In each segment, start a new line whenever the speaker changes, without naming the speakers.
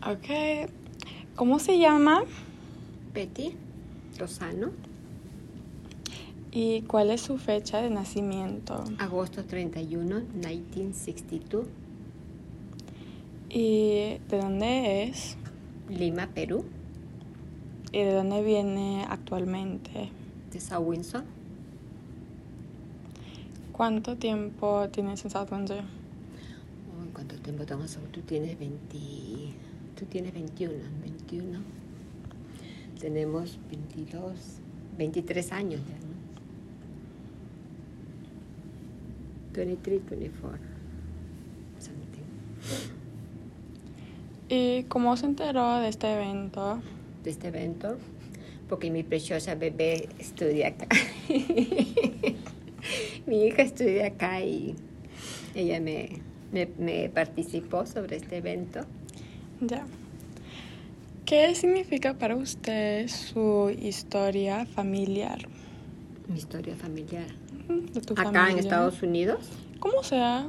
Ok. ¿Cómo se llama?
Betty Lozano,
¿Y cuál es su fecha de nacimiento?
agosto 31, 1962,
¿Y de dónde es?
Lima, Perú,
¿Y de dónde viene actualmente?
de South Windsor.
¿Cuánto tiempo tienes en South Windsor?
Oh, ¿cuánto tiempo tengo? Tú tienes 21. Tenemos 22, 23 años ya, ¿no? 23, 24, something.
¿Y cómo se enteró de este evento?
De este evento, porque mi preciosa bebé estudia acá. Mi hija estudia acá y ella me participó sobre este evento.
Ya. ¿Qué significa para usted su historia familiar?
Mi historia familiar.
De tu
Acá
familia.
en Estados Unidos.
¿Cómo sea?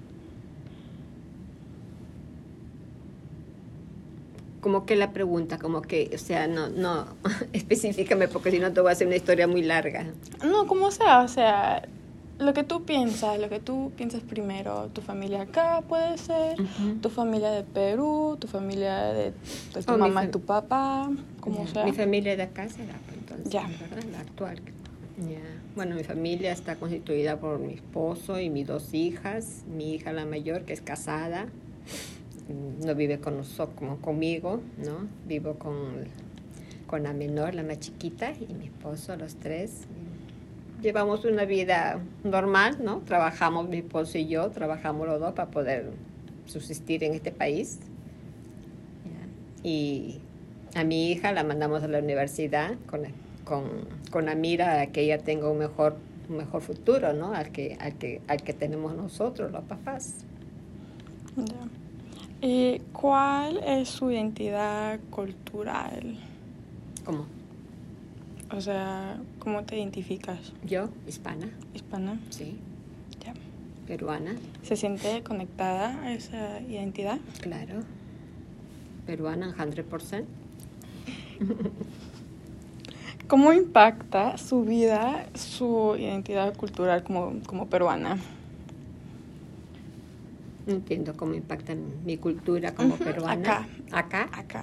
Como que la pregunta, como que, o sea, no específicame porque si no te voy a hacer una historia muy larga.
No, ¿cómo sea? O sea, lo que tú piensas primero. Tu familia acá puede ser, tu familia de Perú, tu familia de tu mamá y tu papá, como sea.
Mi familia de acá será, entonces,
Ya.
¿verdad? La actual. Ya. Bueno, mi familia está constituida por mi esposo y mis 2 hijas. Mi hija la mayor, que es casada, no vive con nosotros, como conmigo, ¿no? Vivo con la menor, la más chiquita, y mi esposo, los 3. Llevamos una vida normal, ¿no? Trabajamos, mi esposo y yo, trabajamos los 2 para poder subsistir en este país. Ya. Y a mi hija la mandamos a la universidad con la mira a que ella tenga un mejor futuro, ¿no? Al que tenemos nosotros, los papás.
Ya. ¿Y cuál es su identidad cultural?
¿Cómo?
O sea, ¿cómo te identificas?
Yo, hispana.
¿Hispana?
Sí.
Ya.
Peruana.
¿Se siente conectada a esa identidad?
Claro. Peruana 100%.
¿Cómo impacta su vida, su identidad cultural como peruana?
No entiendo cómo impacta mi cultura como peruana.
Acá.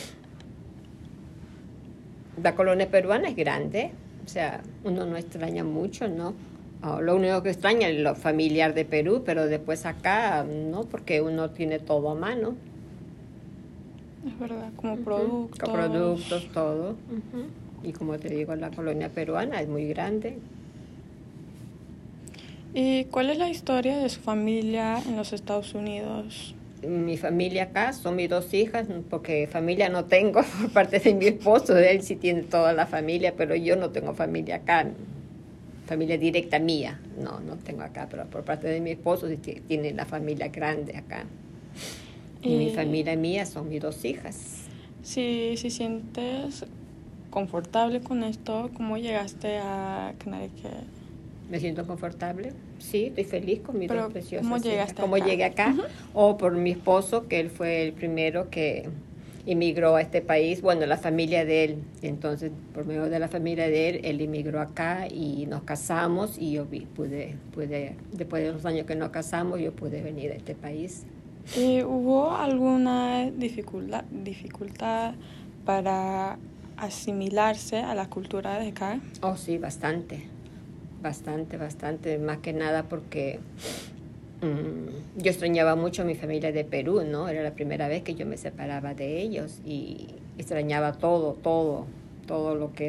La colonia peruana es grande, o sea, uno no extraña mucho, ¿no? Lo único que extraña es lo familiar de Perú, pero después acá, no, porque uno tiene todo a mano.
Es verdad, como productos.
Todo. Y como te digo, la colonia peruana es muy grande.
¿Y cuál es la historia de su familia en los Estados Unidos?
Mi familia acá son mis 2 hijas, porque familia no tengo por parte de mi esposo, él sí tiene toda la familia, pero yo no tengo familia acá, familia directa mía, no tengo acá, pero por parte de mi esposo sí tiene la familia grande acá. Y mi familia mía son mis 2 hijas.
Si sientes confortable con esto, ¿cómo llegaste a Connecticut?
¿Me siento confortable? Sí, estoy feliz con mis 2 preciosas.
¿Cómo llegaste
¿Cómo llegué acá? O por mi esposo, que él fue el primero que emigró a este país. Bueno, la familia de él. Entonces, por medio de la familia de él, él emigró acá y nos casamos. Y yo pude, después de los años que nos casamos, yo pude venir a este país.
¿Hubo alguna dificultad para asimilarse a la cultura de acá?
Oh, sí, bastante, más que nada porque yo extrañaba mucho a mi familia de Perú, ¿no? Era la primera vez que yo me separaba de ellos y extrañaba todo lo que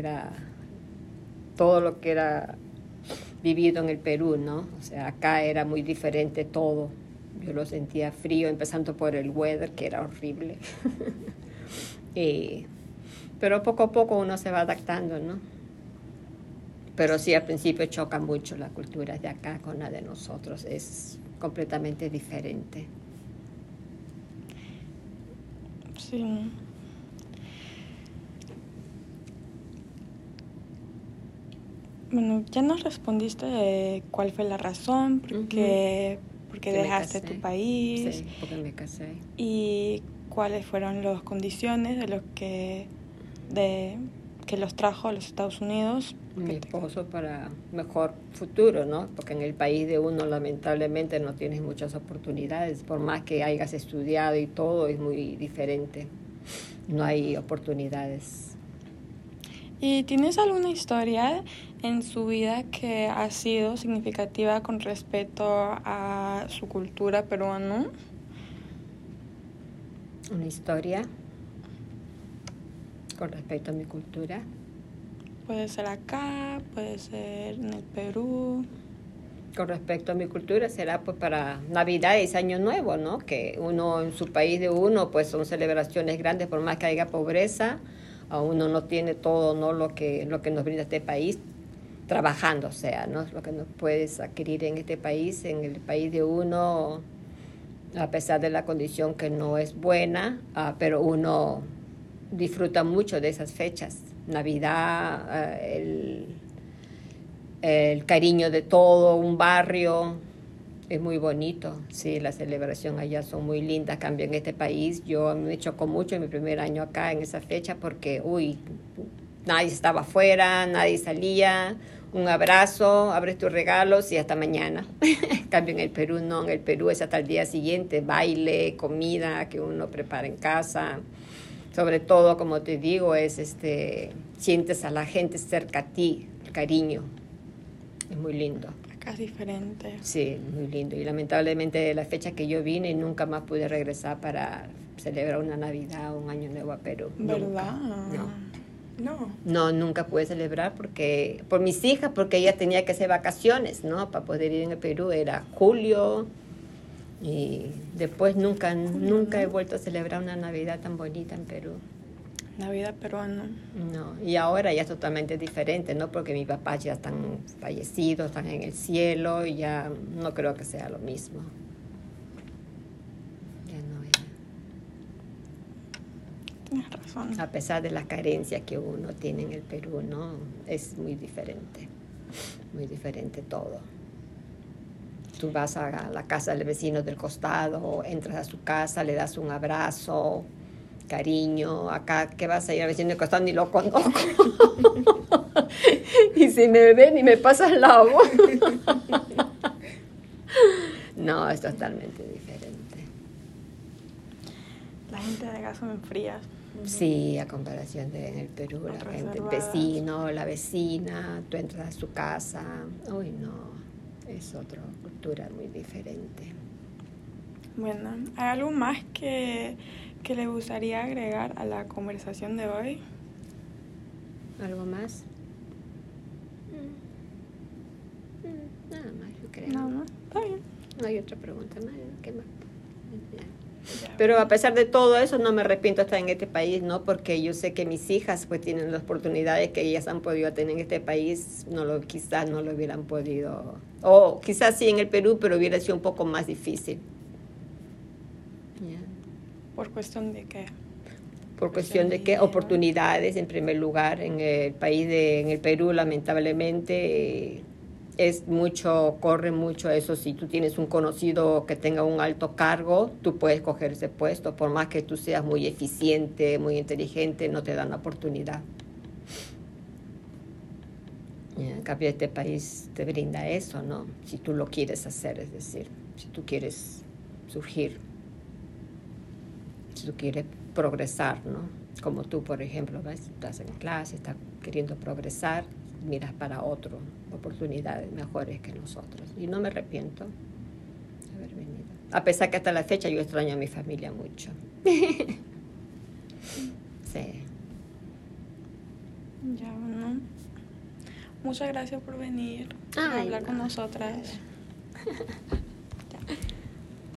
era vivido en el Perú, ¿no? O sea, acá era muy diferente todo. Yo lo sentía frío, empezando por el weather, que era horrible. Pero poco a poco uno se va adaptando, ¿no? Pero sí, al principio choca mucho la cultura de acá con la de nosotros. Es completamente diferente.
Sí. Bueno, ya nos respondiste de cuál fue la razón, por qué porque
que me
dejaste
casé.
tu país.
Sí, porque me casé.
¿Y cuáles fueron las condiciones que los trajo a los Estados Unidos?
Mi esposo para mejor futuro, ¿no? Porque en el país de uno lamentablemente no tienes muchas oportunidades, por más que hayas estudiado y todo, es muy diferente. No hay oportunidades.
¿Y tienes alguna historia en su vida que ha sido significativa con respecto a su cultura peruana?
Una historia con respecto a mi cultura.
Puede ser acá, puede ser en el Perú.
Con respecto a mi cultura será pues para Navidad y Año Nuevo, ¿no? Que uno en su país de uno pues son celebraciones grandes, por más que haya pobreza, a uno no tiene todo, ¿no? Lo que nos brinda este país, trabajando, o sea, ¿no? Lo que nos puedes adquirir en este país, en el país de uno, a pesar de la condición que no es buena, pero uno disfruta mucho de esas fechas. Navidad, el cariño de todo un barrio, es muy bonito. Sí, la celebración allá son muy lindas. Cambio en este país, yo me chocó mucho en mi primer año acá en esa fecha porque, nadie estaba afuera, nadie salía, un abrazo, abres tus regalos y hasta mañana. Cambio en el Perú, no, en el Perú es hasta el día siguiente, baile, comida que uno prepara en casa. Sobre todo, como te digo, sientes a la gente cerca a ti, el cariño. Es muy lindo.
Acá es diferente.
Sí, muy lindo. Y lamentablemente la fecha que yo vine nunca más pude regresar para celebrar una Navidad o un Año Nuevo a Perú.
¿Verdad?
Nunca. No, nunca pude celebrar por mis hijas, porque ella tenía que hacer vacaciones, ¿no? Para poder ir en el Perú era julio. Y después nunca he vuelto a celebrar una Navidad tan bonita en Perú.
Navidad peruana.
No, y ahora ya es totalmente diferente, ¿no? Porque mis papás ya están fallecidos, están en el cielo, y ya no creo que sea lo mismo. Ya no, ya.
Tienes razón.
A pesar de las carencias que uno tiene en el Perú, ¿no? Es muy diferente todo. Tú vas a la casa del vecino del costado, entras a su casa, le das un abrazo, cariño. Acá, ¿qué vas a ir al vecino del costado? Ni lo conozco. Y si me ven y me pasa al lado. No, es totalmente diferente.
La gente de acá son frías.
Sí, a comparación de en el Perú, la gente, el vecino, la vecina, tú entras a su casa. Uy, no. Es otra cultura muy diferente.
Bueno, ¿hay algo más que le gustaría agregar a la conversación de hoy?
¿Algo más? Nada más, yo creo.
Nada más, está bien.
No hay otra pregunta más. ¿Qué más? Pero a pesar de todo eso, no me arrepiento de estar en este país, ¿no? Porque yo sé que mis hijas pues tienen las oportunidades que ellas han podido tener en este país, quizás no lo hubieran podido, o quizás sí en el Perú, pero hubiera sido un poco más difícil. Yeah.
¿Por cuestión de qué?
Por cuestión de qué, oportunidades en primer lugar. En el Perú lamentablemente corre mucho eso. Si tú tienes un conocido que tenga un alto cargo, tú puedes coger ese puesto, por más que tú seas muy eficiente, muy inteligente, no te dan la oportunidad. En cambio, este país te brinda eso, ¿no? Si tú lo quieres hacer, es decir, si tú quieres surgir, si tú quieres progresar, ¿no? Como tú, por ejemplo, ¿ves? Estás en clase, estás queriendo progresar, miras para otras oportunidades mejores que nosotros. Y no me arrepiento de haber venido. A pesar que hasta la fecha yo extraño a mi familia mucho. Sí.
Ya, bueno. Muchas gracias por venir a hablar con nosotras.